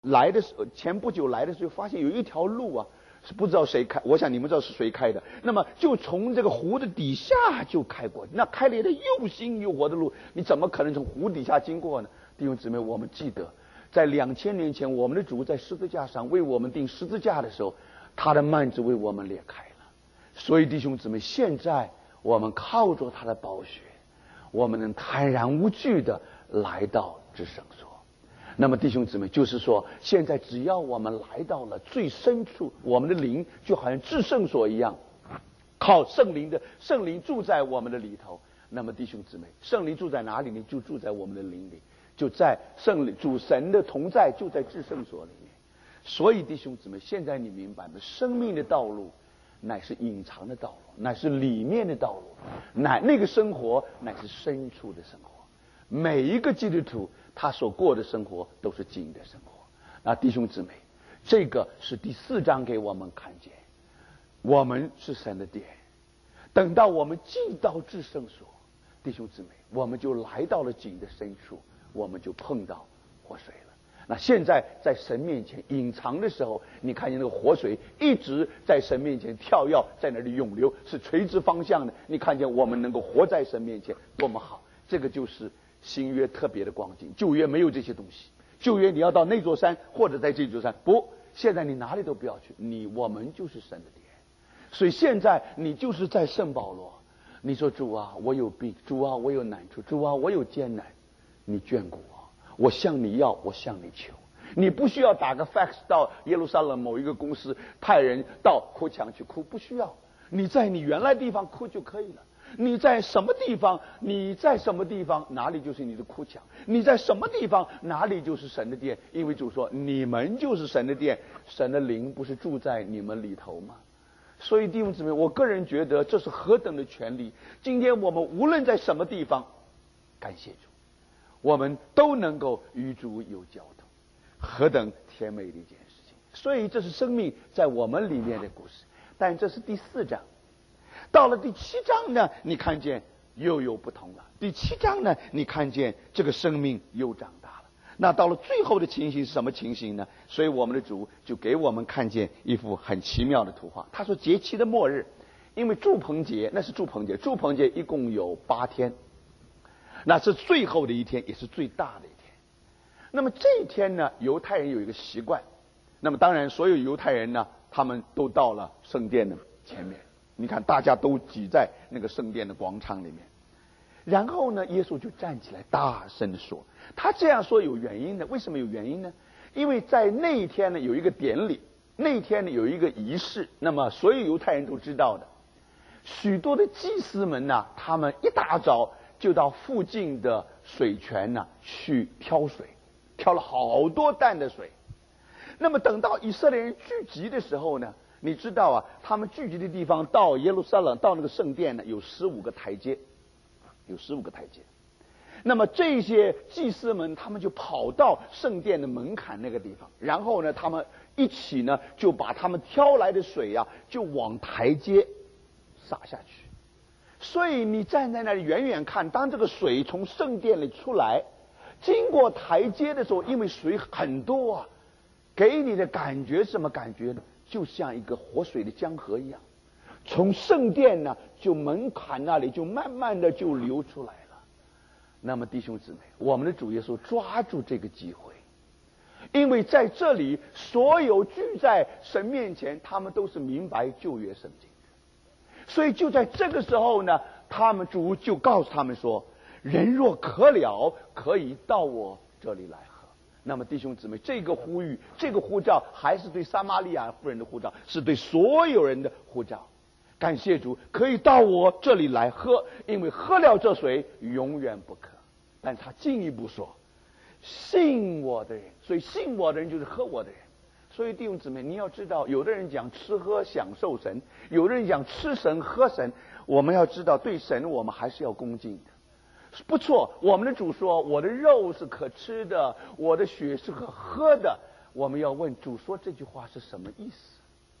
来的时候，前不久来的时候，发现有一条路啊，是不知道谁开，我想你们知道是谁开的。那么就从这个湖的底下就开过，那开了一条又新又活的路，你怎么可能从湖底下经过呢？弟兄姊妹，我们记得，在2000年前，我们的主在十字架上为我们钉十字架的时候，他的幔子为我们裂开了。所以弟兄姊妹，现在我们靠着他的宝血，我们能坦然无惧的来到至圣所。那么弟兄姊妹，就是说，现在只要我们来到了最深处，我们的灵就好像至圣所一样，靠圣灵住在我们的里头。那么弟兄姊妹，圣灵住在哪里呢？就住在我们的灵里，就在主神的同在就在至圣所里面。所以弟兄姊妹，现在你明白吗？生命的道路乃是隐藏的道路，乃是里面的道路，那个生活乃是深处的生活。每一个基督徒他所过的生活都是井的生活。那弟兄姊妹，这个是第4章给我们看见，我们是神的殿。等到我们进到至圣所，弟兄姊妹，我们就来到了井的深处，我们就碰到活水了。那现在在神面前隐藏的时候，你看见那个活水一直在神面前跳跃，在那里涌流，是垂直方向的。你看见我们能够活在神面前多么好。这个就是新约特别的光景，旧约没有这些东西。旧约你要到那座山或者在这座山，不，现在你哪里都不要去，我们就是神的殿。所以现在你就是在圣保罗，你说主啊我有病，主啊我有难处，主啊我有艰难，你眷顾我，我向你要，我向你求。你不需要打个 fax 到耶路撒冷某一个公司派人到哭墙去哭，不需要，你在你原来地方哭就可以了。你在什么地方，哪里就是你的哭墙；你在什么地方，哪里就是神的殿。因为主说你们就是神的殿，神的灵不是住在你们里头吗？所以弟兄姊妹，我个人觉得这是何等的权利。今天我们无论在什么地方，感谢主，我们都能够与主有交通，何等甜美的一件事情。所以这是生命在我们里面的故事。但这是第4章。到了第7章呢，你看见又有不同了。第7章呢，你看见这个生命又长大了。那到了最后的情形是什么情形呢？所以我们的主就给我们看见一幅很奇妙的图画。他说节期的末日，因为住棚节，那是住棚节，住棚节一共有8天，那是最后的一天，也是最大的一天。那么这一天呢，犹太人有一个习惯，那么当然所有犹太人呢，他们都到了圣殿的前面。你看大家都挤在那个圣殿的广场里面，然后呢耶稣就站起来大声地说，他这样说有原因的。为什么有原因呢？因为在那一天呢有一个典礼，那一天呢有一个仪式，那么所有犹太人都知道的。许多的祭司们呢，他们一大早就到附近的水泉呢去挑水，挑了好多担的水。那么等到以色列人聚集的时候呢，你知道啊，他们聚集的地方到耶路撒冷，到那个圣殿呢，有15个台阶，有15个台阶。那么这些祭司们，他们就跑到圣殿的门槛那个地方，然后呢，他们一起呢，就把他们挑来的水啊，就往台阶洒下去。所以你站在那里远远看，当这个水从圣殿里出来，经过台阶的时候，因为水很多啊，给你的感觉是什么感觉呢？就像一个活水的江河一样，从圣殿呢，就门槛那里就慢慢的就流出来了。那么弟兄姊妹，我们的主耶稣抓住这个机会，因为在这里所有聚在神面前，他们都是明白旧约圣经的，所以就在这个时候呢，他们主就告诉他们说，人若渴了，可以到我这里来喝。那么弟兄姊妹，这个呼吁，这个呼召还是对撒玛利亚妇人的呼召，是对所有人的呼召。感谢主，可以到我这里来喝，因为喝了这水永远不渴。但他进一步说，信我的人，所以信我的人就是喝我的人。所以弟兄姊妹，你要知道，有的人讲吃喝享受神，有的人讲吃神喝神，我们要知道对神我们还是要恭敬的。不错，我们的主说我的肉是可吃的，我的血是可喝的。我们要问主说这句话是什么意思？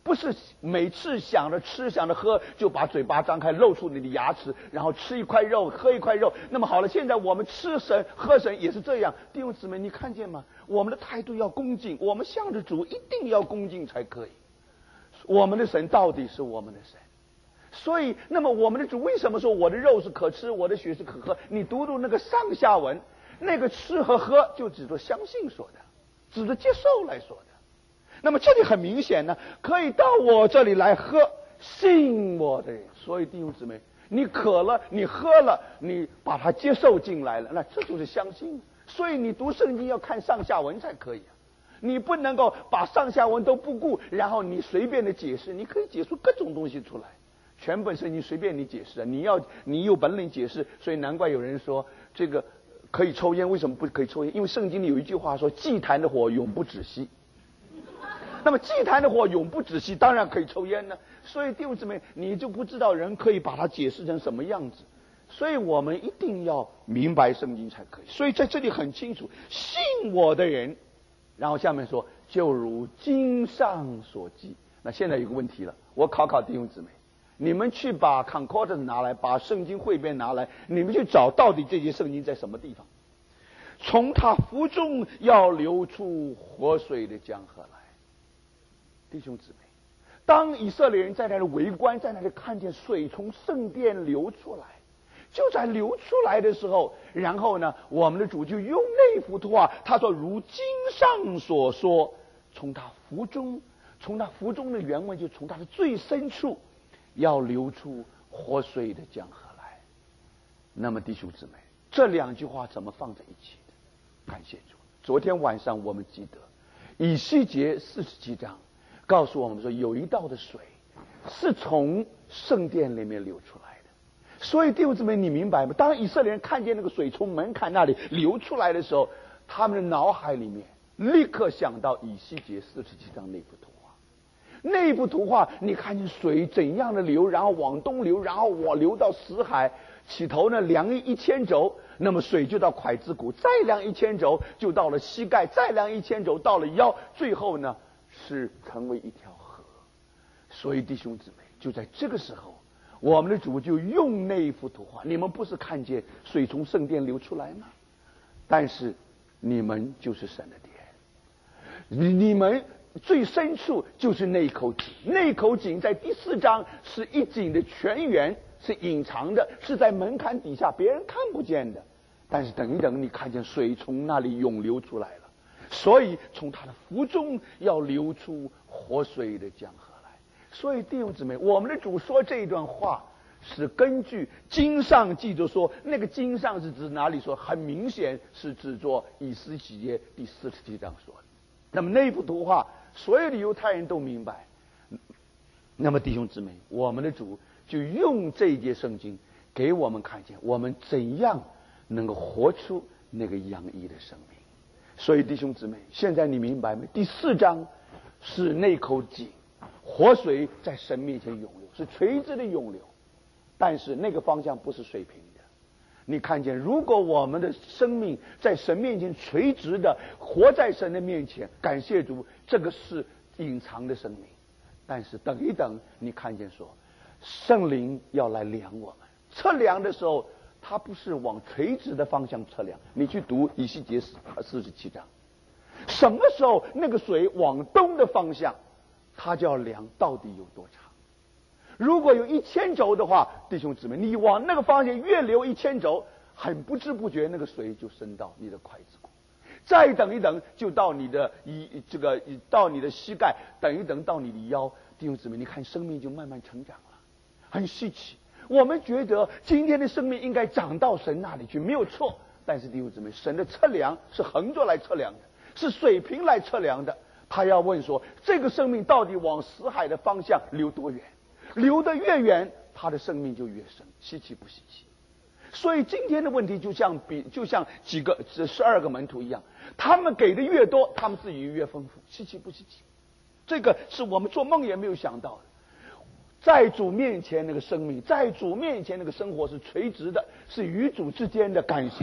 不是每次想着吃想着喝就把嘴巴张开露出你的牙齿，然后吃一块肉喝一块肉。那么好了，现在我们吃神喝神也是这样。弟兄姊妹，你看见吗？我们的态度要恭敬，我们向着主一定要恭敬才可以。我们的神到底是我们的神，所以那么我们的主为什么说我的肉是可吃，我的血是可喝？你读读那个上下文，那个吃和喝就指着相信说的，指着接受来说的。那么这里很明显呢，可以到我这里来喝，信我的人。所以弟兄姊妹，你渴了，你喝了，你把它接受进来了，那这就是相信。所以你读圣经要看上下文才可以啊，你不能够把上下文都不顾，然后你随便的解释。你可以解出各种东西出来，全本圣经随便你解释啊，你有本领解释。所以难怪有人说这个可以抽烟，为什么不可以抽烟？因为圣经里有一句话说，祭坛的火永不止息。那么祭坛的火永不止息，当然可以抽烟呢。所以弟兄姊妹，你就不知道人可以把它解释成什么样子。所以我们一定要明白圣经才可以。所以在这里很清楚，信我的人，然后下面说就如经上所记。那现在有个问题了，我考弟兄姊妹，你们去把 Concordance 拿来，把圣经汇编拿来，你们去找到底这些圣经在什么地方。从他腹中要流出活水的江河来。弟兄姊妹，当以色列人在那里围观，在那里看见水从圣殿流出来，就在流出来的时候，然后呢，我们的主就用那幅图画，他说如经上所说，从他腹中的原文就从他的最深处要流出活水的江河来。那么弟兄姊妹，这两句话怎么放在一起的？感谢主，昨天晚上我们记得以西结47章告诉我们说，有一道的水是从圣殿里面流出来的。所以弟兄姊妹，你明白吗？当以色列人看见那个水从门槛那里流出来的时候，他们的脑海里面立刻想到以西结47章那幅图画。那幅图画，你看见水怎样的流，然后往东流，然后我流到死海，起头呢量1000肘，那么水就到跬子骨，再量1000肘就到了膝盖，再量1000肘到了腰，最后呢是成为一条河。所以弟兄姊妹，就在这个时候，我们的主就用那一幅图画。你们不是看见水从圣殿流出来吗？但是你们就是神的殿，你们最深处就是那口井。那口井在第4章是一井的泉源，是隐藏的，是在门槛底下，别人看不见的。但是等一等，你看见水从那里涌流出来了。所以从他的腹中要流出活水的江河来。所以弟兄姊妹，我们的主说这一段话是根据经上记着说，那个经上是指哪里说？很明显是指着以西结第47章说的。那么那幅图画，所有的犹太人都明白。那么弟兄姊妹，我们的主就用这一节圣经给我们看见，我们怎样能够活出那个洋溢的生命。所以弟兄姊妹，现在你明白没？第4章是那口井，活水在神面前涌流，是垂直的涌流，但是那个方向不是水平的。你看见，如果我们的生命在神面前垂直的活在神的面前，感谢主，这个是隐藏的生命。但是等一等，你看见说圣灵要来量我们，测量的时候它不是往垂直的方向测量。你去读以西结47章，什么时候那个水往东的方向，它就要量到底有多长。如果有1000肘的话，弟兄姊妹，你往那个方向越流1000肘，很不知不觉那个水就升到你的跬子骨，再等一等就到你的到你的膝盖，等一等到你的腰。弟兄姊妹，你看生命就慢慢成长了，很稀奇。我们觉得今天的生命应该长到神那里去，没有错。但是弟兄姊妹，神的测量是横着来测量的，是水平来测量的。他要问说，这个生命到底往死海的方向流多远？流得越远，他的生命就越深。稀奇不稀奇？所以今天的问题就像几个这12个门徒一样，他们给的越多，他们自己越丰富。稀奇不稀奇？这个是我们做梦也没有想到的。在主面前那个生命，在主面前那个生活是垂直的，是与主之间的。感谢主，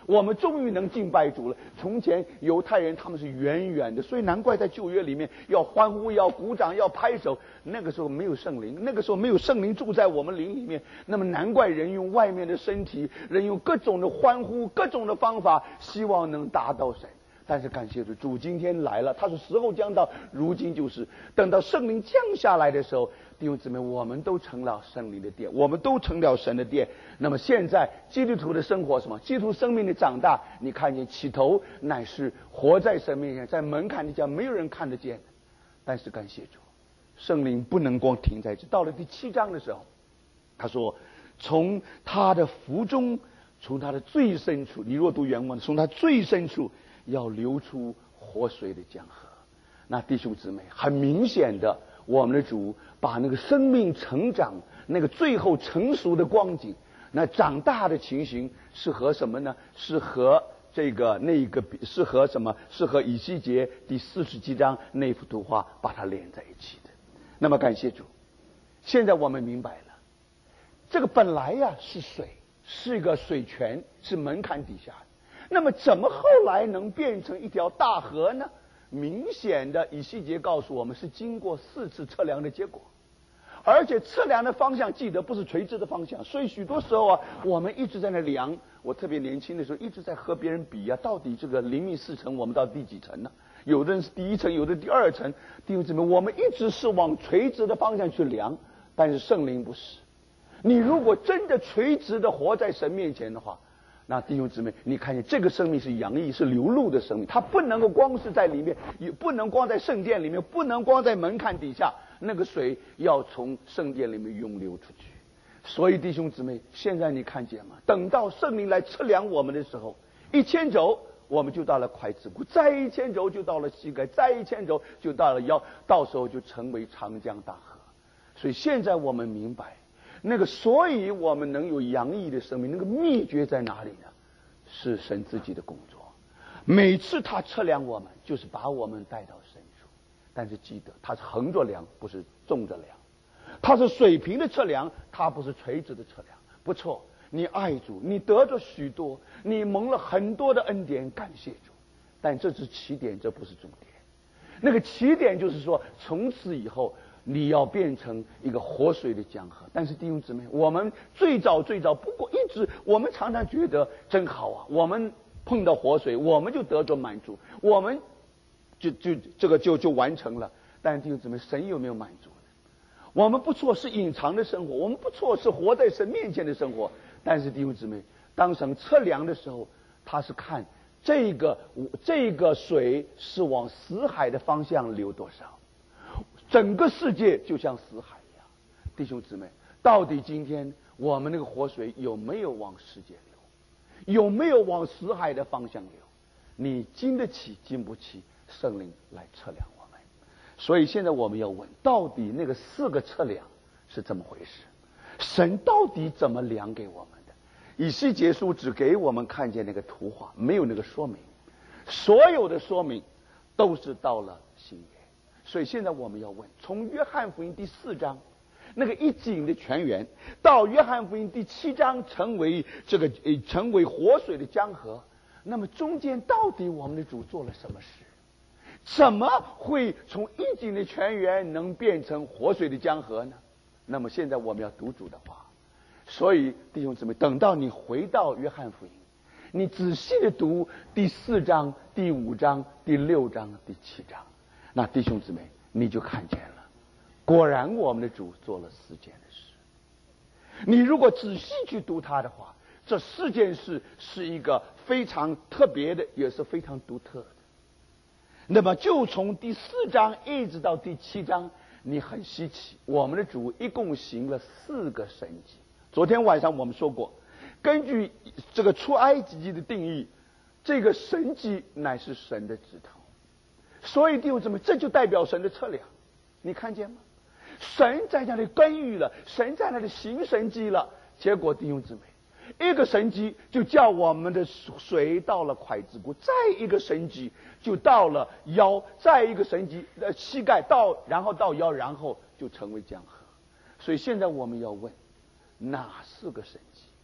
我们终于能敬拜主了。从前犹太人他们是远远的，所以难怪在旧约里面要欢呼、要鼓掌、要拍手。那个时候没有圣灵，那个时候没有圣灵住在我们灵里面，那么难怪人用外面的身体，人用各种的欢呼、各种的方法，希望能达到神。但是感谢主，主今天来了，他说时候将到，如今就是等到圣灵降下来的时候，弟兄姊妹，我们都成了圣灵的殿，我们都成了神的殿。那么现在基督徒的生活什么？基督徒生命的长大，你看见起头乃是活在神面前，在门槛底下没有人看得见的。但是感谢主，圣灵不能光停在这。到了第7章的时候，他说从他的腹中，从他的最深处，你若读原文，从他最深处要流出活水的江河。那弟兄姊妹，很明显的，我们的主把那个生命成长，那个最后成熟的光景，那长大的情形是和什么呢？是和是和什么？是和以西结第47章那幅图画把它连在一起的。那么感谢主，现在我们明白了，这个本来呀是水，是一个水泉，是门槛底下的。那么怎么后来能变成一条大河呢？明显的以西结告诉我们，是经过4次测量的结果，而且测量的方向记得不是垂直的方向。所以许多时候啊，我们一直在那量。我特别年轻的时候一直在和别人比啊，到底这个灵密4层我们到第几层呢？有的人是第1层，有的第2层。弟兄姊妹，我们一直是往垂直的方向去量，但是圣灵不是。你如果真的垂直的活在神面前的话，那弟兄姊妹，你看见这个生命是洋溢，是流露的生命，它不能够光是在里面，也不能光在圣殿里面，不能光在门槛底下，那个水要从圣殿里面涌流出去。所以弟兄姊妹，现在你看见吗？等到圣灵来测量我们的时候，1000肘我们就到了筷子骨，再1000肘就到了膝盖，再1000肘就到了腰，到时候就成为长江大河。所以现在我们明白那个，所以我们能有洋溢的生命，那个秘诀在哪里呢？是神自己的工作。每次他测量我们，就是把我们带到深处。但是记得，他是横着量，不是纵着量。他是水平的测量，他不是垂直的测量。不错，你爱主，你得着许多，你蒙了很多的恩典，感谢主。但这是起点，这不是终点。那个起点就是说，从此以后你要变成一个活水的江河。但是弟兄姊妹，我们最早不过我们常常觉得真好啊，我们碰到活水，我们就得着满足，我们就完成了。但弟兄姊妹，神有没有满足？我们不错是隐藏的生活，我们不错是活在神面前的生活。但是弟兄姊妹，当神测量的时候，他是看这个水是往死海的方向流多少。整个世界就像死海一样。弟兄姊妹，到底今天我们那个活水有没有往世界流，有没有往死海的方向流？你经得起经不起圣灵来测量我们。所以现在我们要问，到底那个4个测量是怎么回事？神到底怎么量给我们的？以西结书只给我们看见那个图画，没有那个说明。所有的说明都是到了新约。所以现在我们要问，从约翰福音第4章那个一井的泉源，到约翰福音第7章成为活水的江河，那么中间到底我们的主做了什么事？怎么会从一井的泉源能变成活水的江河呢？那么现在我们要读主的话。所以弟兄姊妹，等到你回到约翰福音，你仔细的读第4章、第5章、第6章、第7章，那弟兄姊妹你就看见了，果然我们的主做了4件的事。你如果仔细去读它的话，这4件事是一个非常特别的，也是非常独特的。那么就从第4章一直到第7章，你很稀奇，我们的主一共行了4个神迹。昨天晚上我们说过，根据这个出埃及记的定义，这个神迹乃是神的指头。所以弟兄姊妹，这就代表神的测量。你看见吗？神在那里干预了，神在那里行神迹了。结果弟兄姊妹，一个神迹就叫我们的水到了筷子骨，再一个神迹就到了腰，再一个神迹膝盖到，然后到腰，然后就成为江河。所以现在我们要问，哪4个神迹？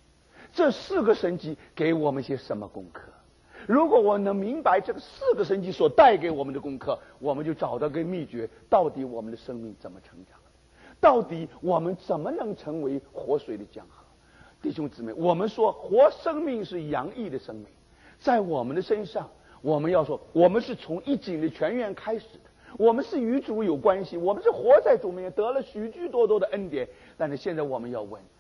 这4个神迹给我们些什么功课？如果我能明白这个4个神迹所带给我们的功课，我们就找到个秘诀，到底我们的生命怎么成长，到底我们怎么能成为活水的江河。弟兄姊妹，我们说活生命是洋溢的生命，在我们的身上，我们要说我们是从一井的泉源开始的，我们是与主有关系，我们是活在主面前得了许许多多的恩典。但是现在我们要问，